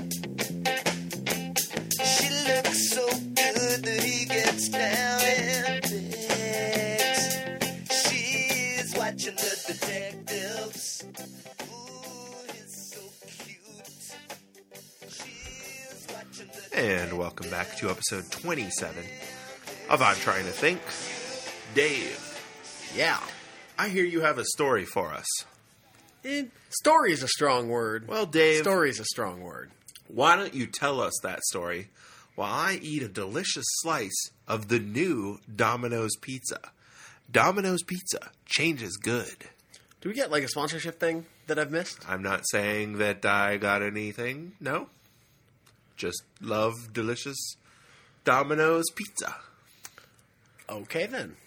She looks so good that he gets down and begs. She's watching the detectives. Ooh, he's so cute. She's watching the And welcome back to episode twenty-seven of I'm Trying to Think. Dave, Yeah. I hear you have a story for us. It, story is a strong word. Well, Dave, Story is a strong word. why don't you tell us that story while I eat a delicious slice of the new Domino's Pizza. Domino's Pizza changes good. Do we get like a sponsorship thing that I've missed? I'm not saying that I got anything. No. Just love delicious Domino's Pizza. Okay, then.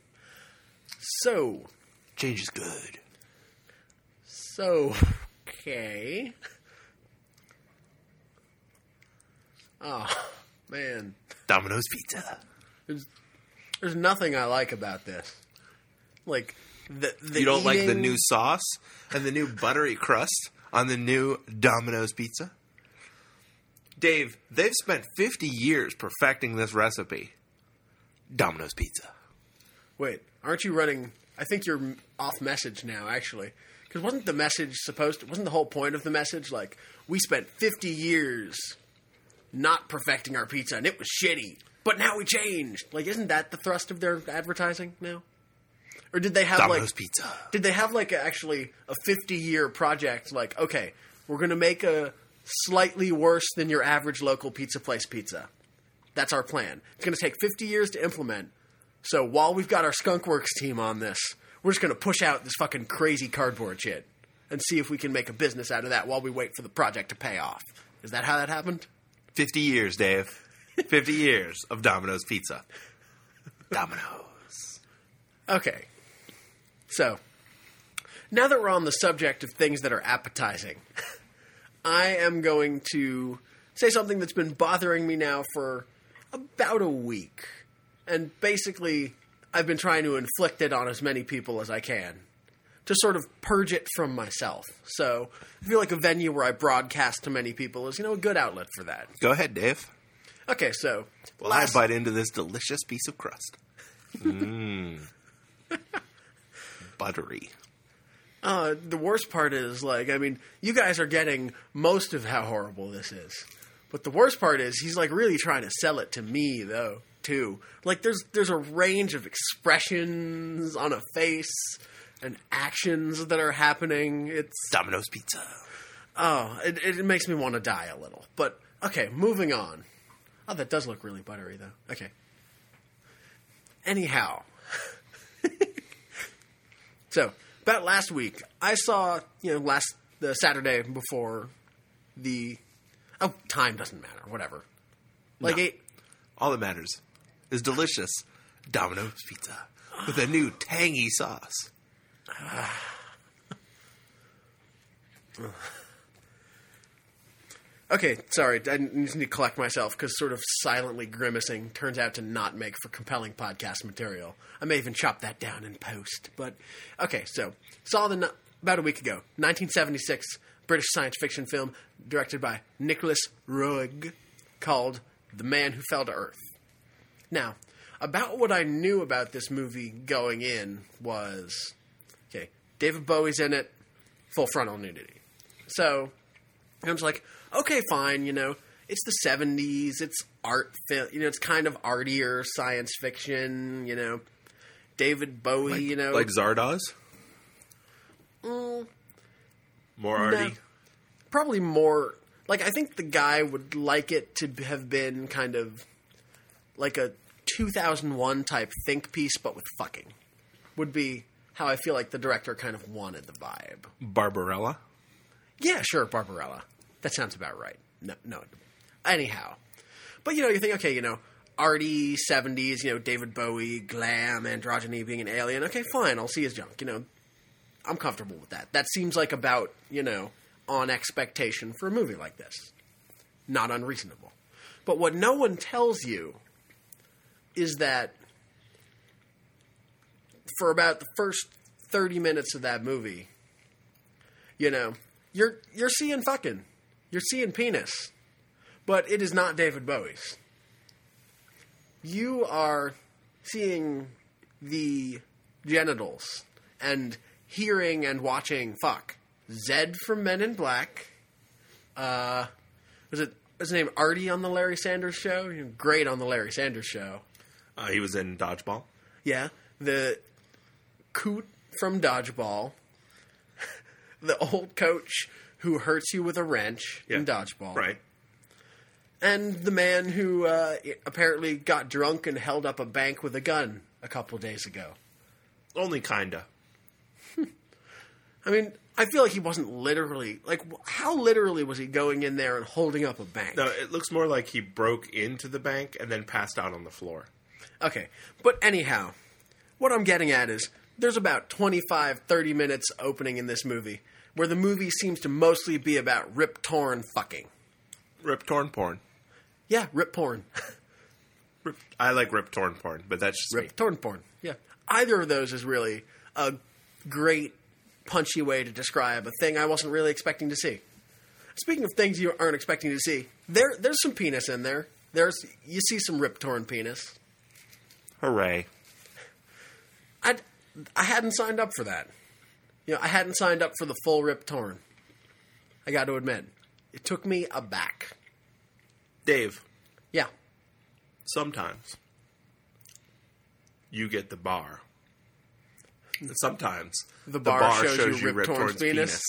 So. Change is good. So. Okay. Oh, man. Domino's Pizza. There's, there's nothing I like about this. Like, the, the You don't like the eating- new sauce and the new buttery crust on the new Domino's Pizza? Dave, they've spent fifty years perfecting this recipe. Domino's Pizza. Wait, aren't you running... I think you're off message now, actually. Because wasn't the message supposed to... Wasn't the whole point of the message, like, we spent fifty years not perfecting our pizza, and it was shitty, but now we changed. Like, isn't that the thrust of their advertising now? Or did they have, Domino's like... Pizza. Did they have, like, a, actually a fifty-year project, like, okay, we're going to make a slightly worse than your average local pizza place pizza. That's our plan. It's going to take fifty years to implement. So while we've got our Skunkworks team on this, we're just going to push out this fucking crazy cardboard shit and see if we can make a business out of that while we wait for the project to pay off. Is that how that happened? fifty years, Dave. fifty years of Domino's Pizza. Domino's. Okay. So, now that we're on the subject of things that are appetizing, I am going to say something that's been bothering me now for about a week. And basically, I've been trying to inflict it on as many people as I can to sort of purge it from myself. So, I feel like a venue where I broadcast to many people is, you know, a good outlet for that. Go ahead, Dave. Okay, so... Well, I bite into this delicious piece of crust. Mmm. Buttery. Uh, the worst part is, like, I mean, you guys are getting most of how horrible this is. But the worst part is, he's, like, really trying to sell it to me, though, too. Like, there's there's a range of expressions on a face and actions that are happening. It's... Domino's Pizza. Oh, it, it makes me want to die a little. But, okay, moving on. Oh, that does look really buttery, though. Okay. Anyhow. So, about last week, I saw, you know, last the Saturday before the... Oh, time doesn't matter. Whatever. Like, No. eight... All that matters is delicious Domino's Pizza with a new tangy sauce. Okay, sorry, I just need to collect myself because sort of silently grimacing turns out to not make for compelling podcast material. I may even chop that down in post. But, okay, so, saw the, no- about a week ago, nineteen seventy-six British science fiction film directed by Nicholas Roeg called The Man Who Fell to Earth. Now, about what I knew about this movie going in was, okay, David Bowie's in it, full frontal nudity. So, I was like, okay, fine, you know, it's the seventies, it's art film, you know, it's kind of artier science fiction, you know, David Bowie, Like, you know. like Zardoz? Mm, More no. arty? Probably more, like, I think the guy would like it to have been kind of like a two thousand one type think piece, but with fucking, would be how I feel like the director kind of wanted the vibe. Barbarella? Yeah, sure, Barbarella. That sounds about right. No, no. Anyhow. But, you know, you think, okay, you know, arty, seventies, you know, David Bowie, glam, androgyny, being an alien. Okay, fine, I'll see his junk. You know, I'm comfortable with that. That seems like about, you know, on expectation for a movie like this. Not unreasonable. But what no one tells you is that for about the first thirty minutes of that movie, you know, you're you're seeing fucking. You're seeing penis. But it is not David Bowie's. You are seeing the genitals and hearing and watching fuck. Zed from Men in Black. Uh, was it was his name Artie on the Larry Sanders Show? He was great on the Larry Sanders Show. Uh, he was in Dodgeball. Yeah, the coot from Dodgeball, the old coach who hurts you with a wrench Yeah. in Dodgeball. Right. and the man who uh, apparently got drunk and held up a bank with a gun a couple days ago. Only kinda. I mean, I feel like he wasn't literally... Like, how literally was he going in there and holding up a bank? No, it looks more like he broke into the bank and then passed out on the floor. Okay, but anyhow, what I'm getting at is there's about twenty-five, thirty minutes opening in this movie where the movie seems to mostly be about rip-torn fucking. Rip torn porn. Yeah, rip-porn. Rip, I like rip torn porn, but that's just me. Rip-torn porn, yeah. Either of those is really a great, punchy way to describe a thing I wasn't really expecting to see. Speaking of things you aren't expecting to see, there there's some penis in there. There's You see some rip-torn penis. Hooray. I I hadn't signed up for that. You know, I hadn't signed up for the full rip torn. I got to admit, it took me aback. Dave, Yeah, sometimes you get the bar. And sometimes the bar, shows, you Rip Torn's penis.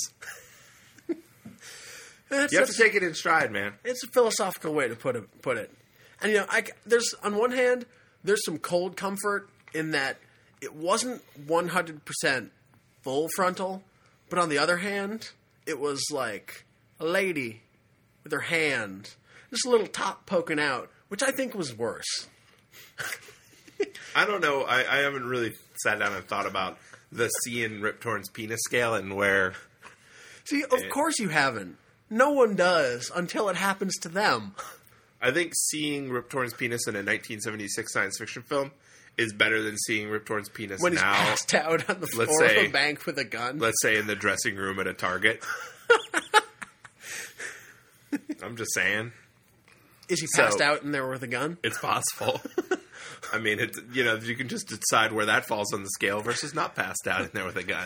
That's, You have that's- to take it in stride, man. It's a philosophical way to put it. Put it. And you know, I, there's on one hand, there's some cold comfort in that it wasn't one hundred percent full frontal, but on the other hand, it was like a lady with her hand, just a little top poking out, which I think was worse. I don't know. I, I haven't really sat down and thought about the seeing Rip Torn's penis scale and where. See, of course you haven't. No one does until it happens to them. I think seeing Rip Torn's penis in a nineteen seventy-six science fiction film is better than seeing Rip Torn's penis When he's now. passed out on the let's floor say- of a bank with a gun. Let's say in the dressing room at a Target. I'm just saying. Is he so- passed out in there with a gun? It's possible. I mean, it, you know, you can just decide where that falls on the scale versus not passed out in there with a gun.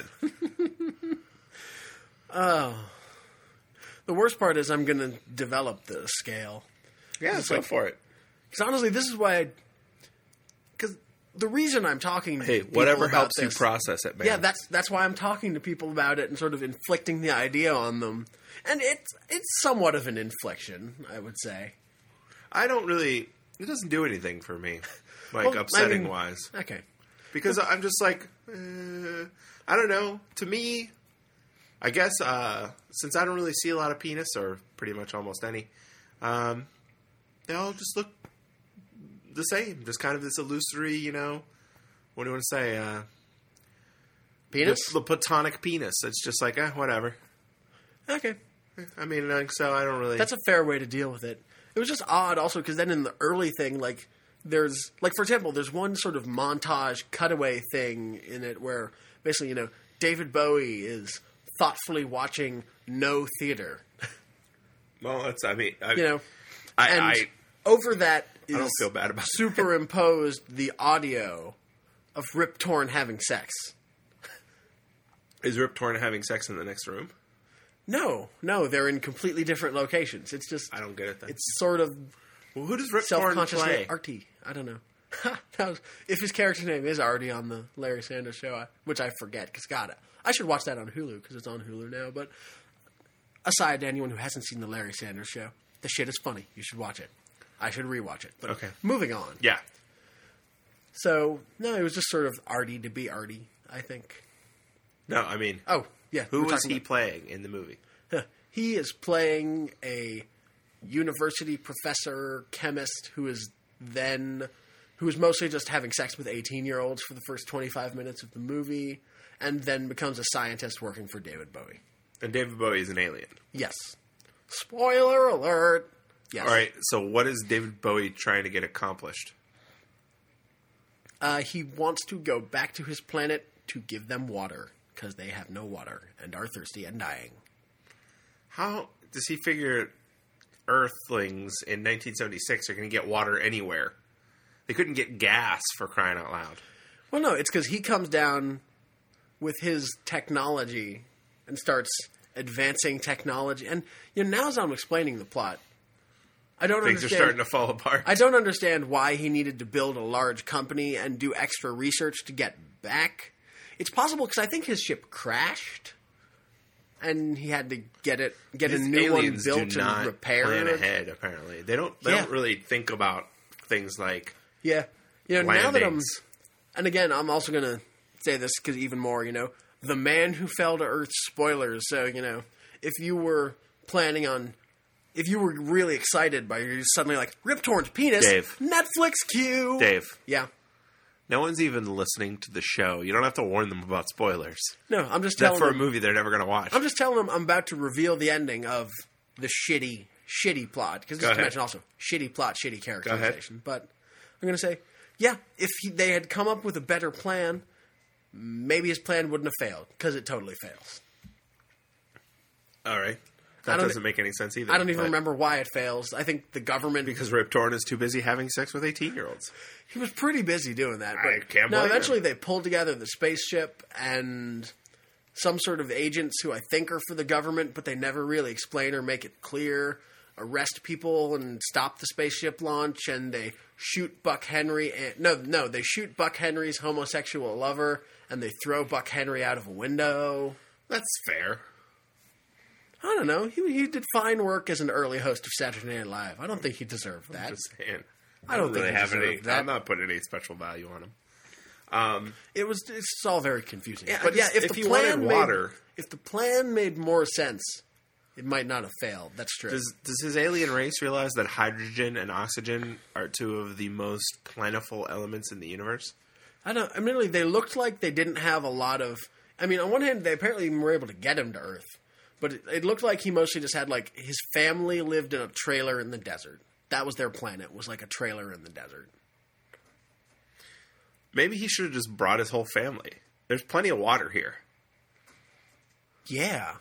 The worst part is I'm going to develop the scale. Yeah, It's go like- for it. Because honestly, this is why I... Because the reason I'm talking to Hey, people whatever about helps you this- process it, man. Yeah, that's that's why I'm talking to people about it and sort of inflicting the idea on them. And it's it's somewhat of an infliction, I would say. I don't really. It doesn't do anything for me, like Well, I upsetting mean- wise, Okay. because I'm just like, uh, I don't know. To me, I guess uh, since I don't really see a lot of penis or pretty much almost any, um, they all just look the same. Just kind of this illusory, you know. What do you want to say? Uh, Penis? The, the platonic penis. It's just like, eh, whatever. Okay. I mean, like, so I don't really. That's a fair way to deal with it. It was just odd also because then in the early thing, like, there's, like, for example, there's one sort of montage cutaway thing in it where basically, you know, David Bowie is thoughtfully watching no theater. well, that's. I mean, I, You know? I, And I, over that is I don't feel bad about that. superimposed the audio of Rip Torn having sex. Is Rip Torn having sex in the next room? No, no, they're in completely different locations. It's just, I don't get it then. it's sort of Well, who does Rip Torn self-consciously play? arty. I don't know. That was, if his character name is already on the Larry Sanders Show, I, which I forget, because God, I should watch that on Hulu because it's on Hulu now. But aside to anyone who hasn't seen the Larry Sanders Show, the shit is funny. You should watch it. I should rewatch it. But Okay. moving on. Yeah. So no, it was just sort of arty to be arty, I think. No, I mean, Oh yeah, who we're was talking he about- playing in the movie? He is playing a university professor chemist who is then who is mostly just having sex with eighteen-year-olds for the first twenty-five minutes of the movie, and then becomes a scientist working for David Bowie. And David Bowie is an alien. Yes. Spoiler alert. Yes. All right. So, what is David Bowie trying to get accomplished? Uh, he wants to go back to his planet to give them water because they have no water and are thirsty and dying. How does he figure Earthlings in nineteen seventy-six are going to get water anywhere? They couldn't get gas, for crying out loud. Well, no, it's because he comes down with his technology and starts advancing technology. And you know, now as I'm explaining the plot, I don't Things are understand. starting to fall apart. I don't understand why he needed to build a large company and do extra research to get back. It's possible because I think his ship crashed. and he had to get it, get These a new one aliens built do not and repaired. plan ahead. Apparently, they don't. They Yeah. don't really think about things like Yeah, you know, now that I'm, landings. and again, I'm also gonna say this because even more, you know, the man who fell to Earth spoilers. So you know, if you were planning on, if you were really excited by, you're suddenly like Rip Torn's penis, Dave. Netflix queue, Dave. Yeah, No one's even listening to the show. You don't have to warn them about spoilers. no, I'm just Except telling for a them. movie they're never going to watch. I'm just telling them I'm about to reveal the ending of the shitty, shitty plot. Because Go this ahead. mention also shitty plot, shitty ahead. characterization. But I'm going to say, yeah, if he, they had come up with a better plan, maybe his plan wouldn't have failed. Because it totally fails. All right. I That don't- doesn't make any sense either. I don't even but- remember why it fails. I think the government... Because Rip Torn is too busy having sex with eighteen-year-olds. He was pretty busy doing that. But I can't no, blame eventually him. they pulled together the spaceship and some sort of agents who I think are for the government, but they never really explain or make it clear, arrest people and stop the spaceship launch, and they shoot Buck Henry. And, no, no, they shoot Buck Henry's homosexual lover, and they throw Buck Henry out of a window. That's fair. I don't know. He, he did fine work as an early host of Saturday Night Live. I don't think he deserved that. Just saying. I don't really think he have any. deserved that. I'm not putting any special value on him. Um, It was. It's all very confusing. Yeah, I but yeah, just- if, if the you plan wanted made, water- if the plan made more sense, it might not have failed. That's true. does does his alien race realize that hydrogen and oxygen are two of the most plentiful elements in the universe? I don't. Admittedly, they looked like they didn't have a lot of. I mean, on one hand, they apparently were able to get him to Earth, but it, it looked like he mostly just had like his family lived in a trailer in the desert. That was their planet. Was like a trailer in the desert. Maybe he should have just brought his whole family. There's plenty of water here. Yeah.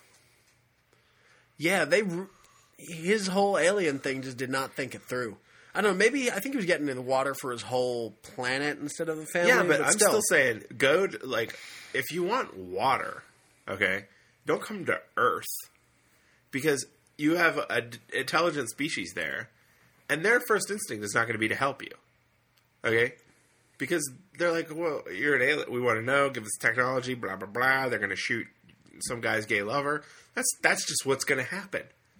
Yeah, they. His whole alien thing just did not think it through. I don't know. Maybe I think he was getting into the water for his whole planet instead of the family. Yeah, but, I'm still, still saying, go to, like, if you want water, okay, don't come to Earth because you have an intelligent species there, and their first instinct is not going to be to help you, okay? Because they're like, well, you're an alien. We want to know. Give us technology. Blah blah blah. They're going to shoot some guy's gay lover. That's that's just what's going to happen.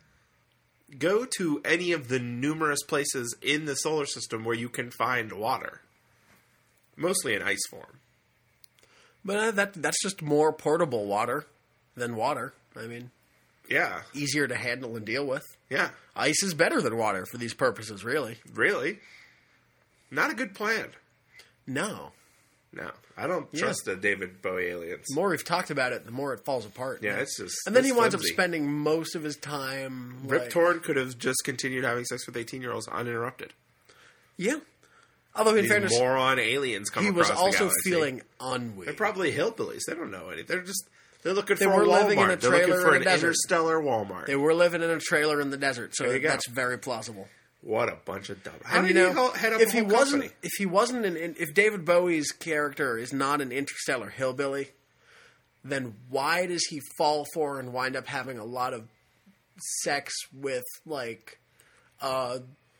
Go to any of the numerous places in the solar system where you can find water, mostly in ice form. But uh, that that's just more portable water than water. I mean, Yeah, easier to handle and deal with. yeah, Ice is better than water for these purposes, really. really. Not a good plan. No. No, I don't Yeah. trust the David Bowie aliens. The more we've talked about it, the more it falls apart. Yeah, it's just And then it's he winds flimsy. up spending most of his time. Rip like- Torn could have just continued having sex with eighteen-year-olds uninterrupted. Yeah. Although, in These fairness, moron aliens come he across was the also galaxy. feeling ennui. They're probably hillbillies. They don't know anything. They're just they're looking They for were a Walmart. living in a They're looking trailer for in an the desert. interstellar Walmart. They were living in a trailer in the desert, so There you go. that's very plausible. What a bunch of dumb. How And did you know, he ho- head up if a he whole wasn't, company? if he wasn't an, in- if David Bowie's character is not an interstellar hillbilly, then why does he fall for and wind up having a lot of sex with like a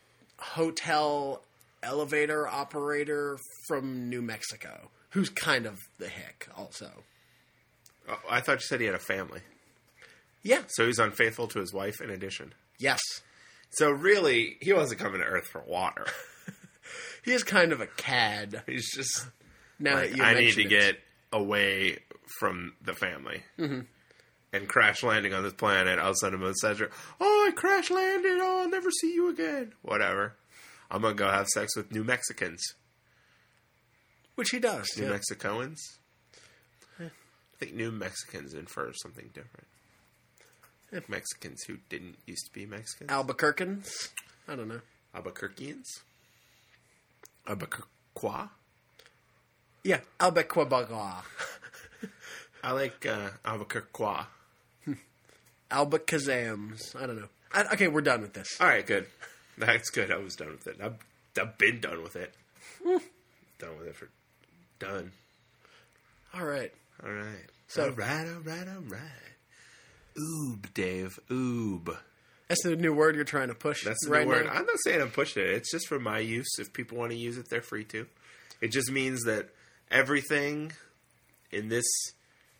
hotel elevator operator from New Mexico, who's kind of the hick, also? Oh, I thought you said he had a family. Yeah. So he's unfaithful to his wife in addition. Yes. So really, he wasn't coming to Earth for water. He is kind of a cad. He's just Now like, that you I need mention to it. get away from the family. Mm-hmm. And crash landing on this planet, I'll send him a message. Oh, I crash landed. Oh, I'll never see you again. Whatever. I'm going to go have sex with New Mexicans. Which he does. New yeah. Mexicoans? I think New Mexicans infer something different. Mexicans who didn't used to be Mexicans. Albuquerqueans? I don't know. Albuquerqueans? Albuquerque? Yeah, Albuquerque. I like uh, Albuquerque. Albacazams. I don't know. I, okay, we're done with this. All right, good. That's good. I was done with it. I've, I've been done with it. done with it for done. All right. All right. So- all right, all right, all right. Oob, Dave. Oob. That's the new word you're trying to push That's the right new word. now. I'm not saying I'm pushing it. It's just for my use. If people want to use it, they're free to. It just means that everything in this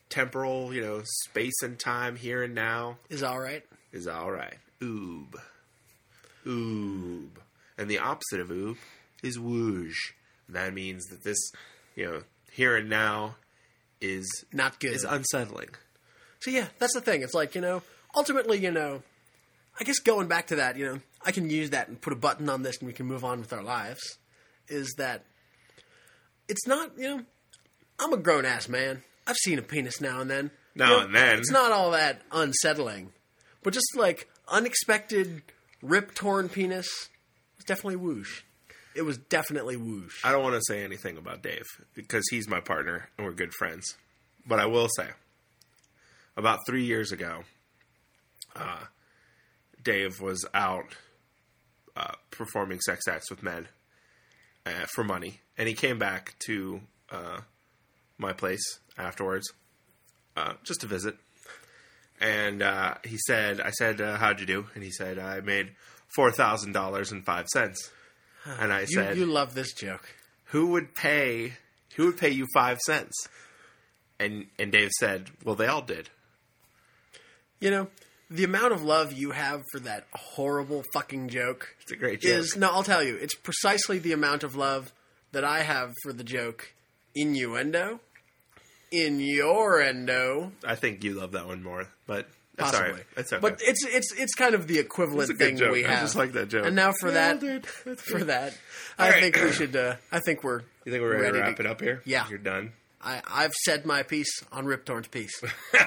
temporal, you know, space and time here and now Is all right. is all right. Oob. Oob. And the opposite of oob is whoosh. That means that this, you know, here and now is Not good. is unsettling. So yeah, that's the thing. It's like, you know, ultimately, you know, I guess going back to that, you know, I can use that and put a button on this and we can move on with our lives, is that it's not, you know, I'm a grown-ass man. I've seen a penis now and then. Now You know, and then. It's not all that unsettling. But just like unexpected rip-torn penis, it's definitely whoosh. It was definitely whoosh. I don't want to say anything about Dave because he's my partner and we're good friends. But I will say, about three years ago, uh, Dave was out uh, performing sex acts with men uh, for money. And he came back to uh, my place afterwards uh, just to visit. And uh, he said, I said, uh, how'd you do? And he said, I made four thousand dollars and five cents. And I you, said, you love this joke. who would pay who would pay you five cents? And and Dave said, well, they all did. You know, the amount of love you have for that horrible fucking joke It's a great joke. is, no, I'll tell you, it's precisely the amount of love that I have for the joke innuendo, in your endo, I think you love that one more, but that's all possibly. right. That's okay. But it's it's it's kind of the equivalent It's a good thing joke. we I have. just like that joke. And now for Nailed that, it. That's for good. that, All I right. think we should. Uh, I think we're. You think we're ready, to ready wrap to- it up here? Yeah. You're done. I I've said my piece on Rip Torn's piece.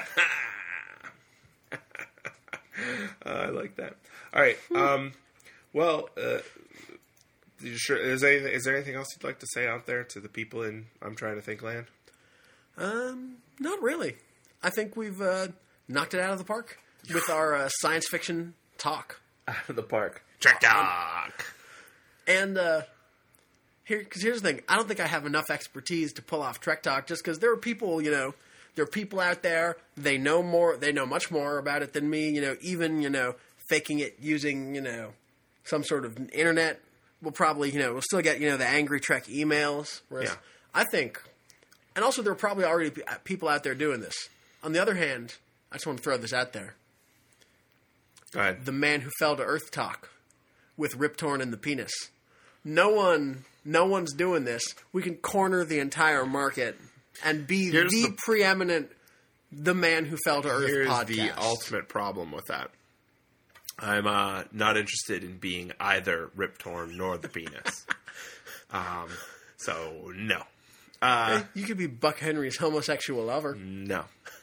Uh, I like that. All right. Um, well, uh, you sure, is, anything, is there anything else you'd like to say out there to the people in I'm Trying to Think Land? Um, not really. I think we've uh, knocked it out of the park with our uh, science fiction talk. Out of the park. Trek Talk. And uh, here, because here's the thing: I don't think I have enough expertise to pull off Trek Talk. Just because there are people, you know, there are people out there. They know more. They know much more about it than me. You know, even you know, faking it using you know some sort of internet. We'll probably you know we'll still get you know the angry Trek emails. Whereas Yeah. I think, and also there are probably already pe- people out there doing this. On the other hand, I just want to throw this out there: Go ahead. the man who fell to Earth talk with Rip Torn and the penis. No one, no one's doing this. We can corner the entire market and be Here's the, the- preeminent, the man who fell to Earth Here's podcast. the ultimate problem with that. I'm uh, not interested in being either Rip Torn nor the penis. um, so, no. Uh, You could be Buck Henry's homosexual lover. no.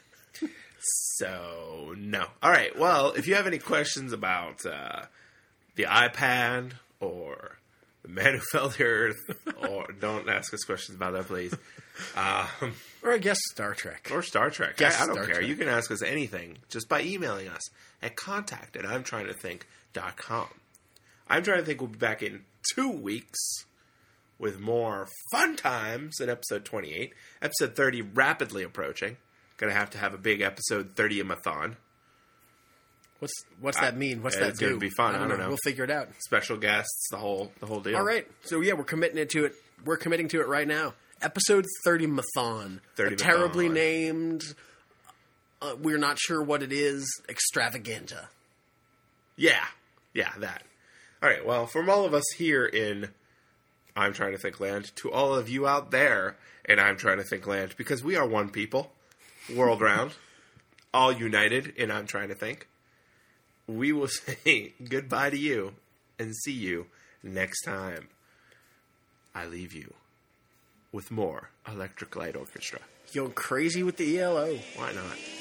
So, no. All right. Well, if you have any questions about uh, the iPad or the man who fell to Earth, or don't ask us questions about that, please. Um, Or I guess Star Trek. Or Star Trek. Guess I, I don't Star care. Trek. You can ask us anything just by emailing us at contact at I'm trying to think dot com. I'm Trying to Think will be back in two weeks with more fun times in episode twenty-eight. Episode thirty rapidly approaching. Gonna have to have a big episode thirty-a-mathon. What's what's that mean? What's Uh, that it's gonna do? be fun. I don't know. We'll figure it out. Special guests, the whole the whole deal. All right. So yeah, we're committing it to it. We're committing to it right now. Episode thirty Mathon. thirty A terribly Mathon. named. Uh, we're not sure what it is. Extravaganza. Yeah. Yeah, that. All right. Well, from all of us here in I'm Trying to Think Land to all of you out there in I'm Trying to Think Land, because we are one people, world round, all united in I'm Trying to Think, we will say goodbye to you and see you next time. I leave you with more Electric Light Orchestra. You're crazy with the E L O. Why not?